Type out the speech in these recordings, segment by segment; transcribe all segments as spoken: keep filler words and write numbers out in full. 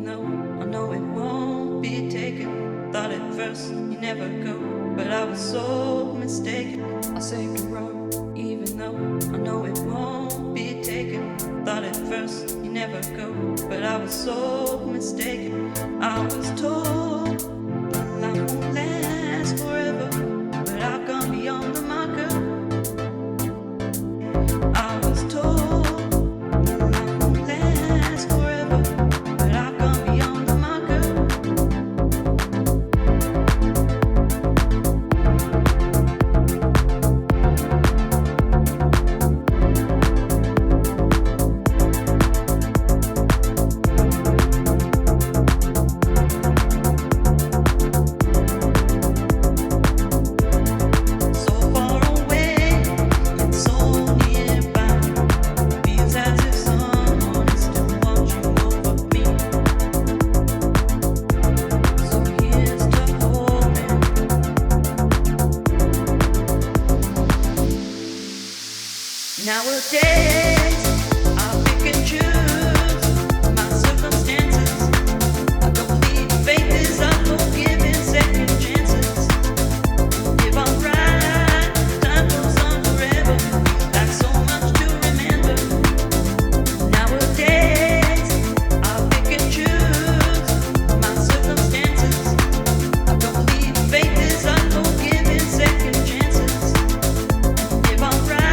even though I know it won't be taken. Thought at first you never go, but I was so mistaken. I saved a road, even though I know it won't be taken. Thought at first you never go, but I was so mistaken. I was told that life won't last forever, but I've gone beyond the marker. I was told nowadays, I pick and choose my circumstances. I don't need faith, I'm forgiving second chances. If I'm right, time goes on forever, like so much to remember. Nowadays, I pick and choose my circumstances. I don't need faith, I'm forgiving second chances. If I'm right,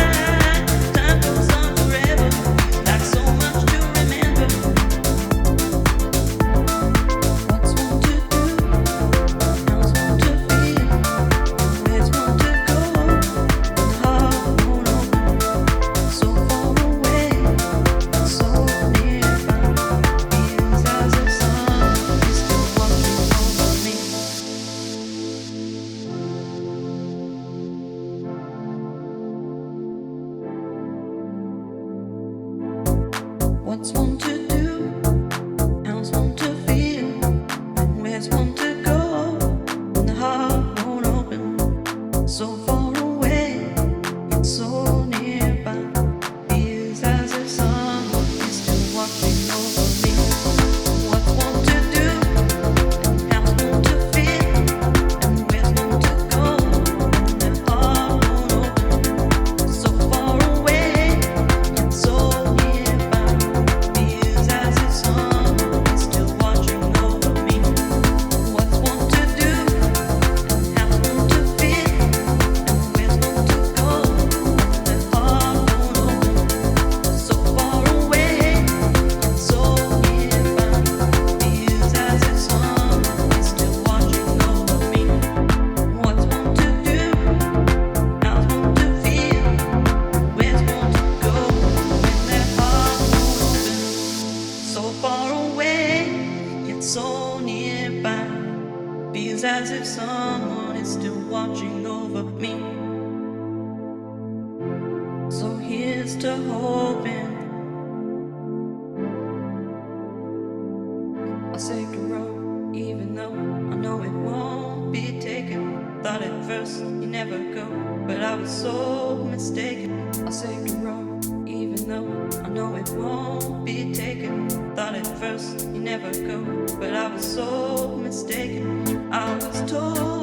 what's one to do? How's one to feel? And where's one to go when the heart won't open? So far away, yet so nearby. Feels as if someone is still watching over me. What's one to do? And how's one to feel? And where's one to go when the heart won't open? So far away, yet so so nearby, feels as if someone is still watching over me. So here's to hoping. I saved a road, even though I know it won't be taken. Thought at first you never go, but I was so mistaken. I saved a road, even though I know it won't be taken. Thought at first you never go, but I was so mistaken. I was told